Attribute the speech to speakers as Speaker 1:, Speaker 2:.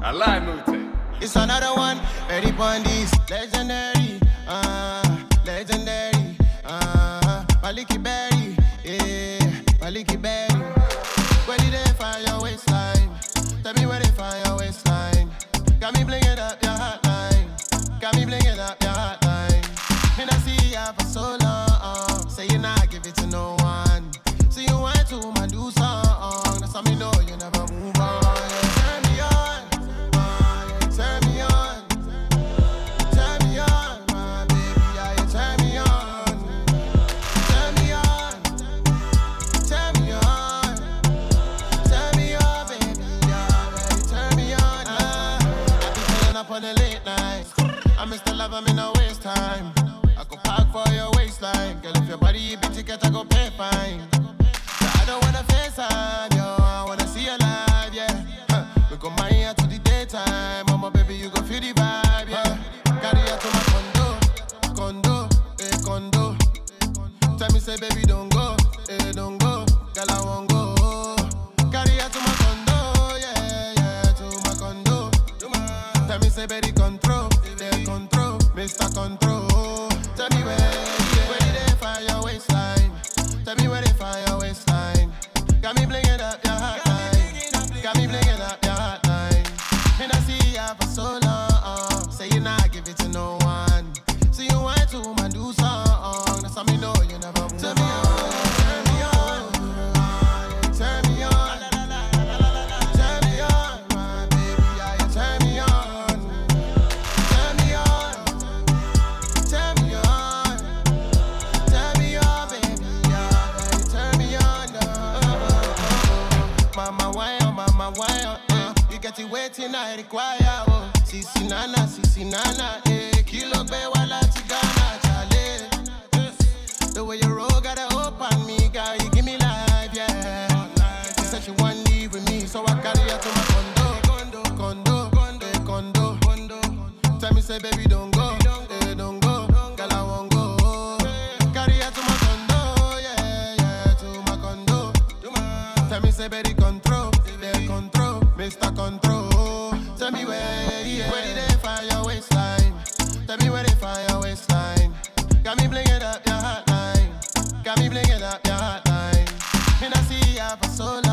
Speaker 1: Alive, no take.
Speaker 2: It's another one, ready on this. Legendary, legendary, Maliki Berry, yeah, Maliki Berry. Where did they find your waistline? Tell me where they find your waistline. Got me blinging up your hotline. Got me blinging up your hotline. Me not see ya for so long. Say you not give it to no one. So you went to my do song. That's how me know you never move on. Turn me on, turn me on, turn me on, my baby, yeah, you turn me on, turn me on, turn me on, turn me on, baby, yeah, you turn me on. I be pulling up on the late nights. I miss the love, I'm in a waste time. I go park for your waistline, girl. If your body you be ticket, I go pay fine. I don't wanna FaceTime, yo, I wanna see you live, yeah. We go my ear to the daytime, mama, baby, you go feel the vibe, yeah. Carry her to my condo, condo. Tell me, say, baby, don't go, don't go, girl, I won't go. Carry her to my condo, yeah, to my condo. Tell me, say, baby, control, control, Mr. Control. Tell me where did they find your waistline? Tell me where they find your waistline. Got me blinging up your hotline. Got me blinging up your hotline. And I see ya for so long. Say you not give it to no one. So you went to my do song. That's how me know you never move. Turn me on, turn me on, turn me on, turn me on, my baby, yeah, you turn me on, turn me on, turn me on, turn me on, baby, yeah, you turn me on. Mama, why, you get it waiting, I require, oh. Sisi nana, eh. Kilo be wala tigana, chale. The way you roll, gotta open me, girl, you give me life, yeah. She said she want leave with me, so I carry her to my condo. Tell me, say, baby, don't go, don't go, girl, I won't go. Carry her to my condo, yeah, to my condo. Tell me, say, baby, control, Mr. Control. Tell me where did they find your waistline? Tell me where they find your waistline. Got me blinging up your hotline. Got me blinging up your hotline. And I see ya for so long.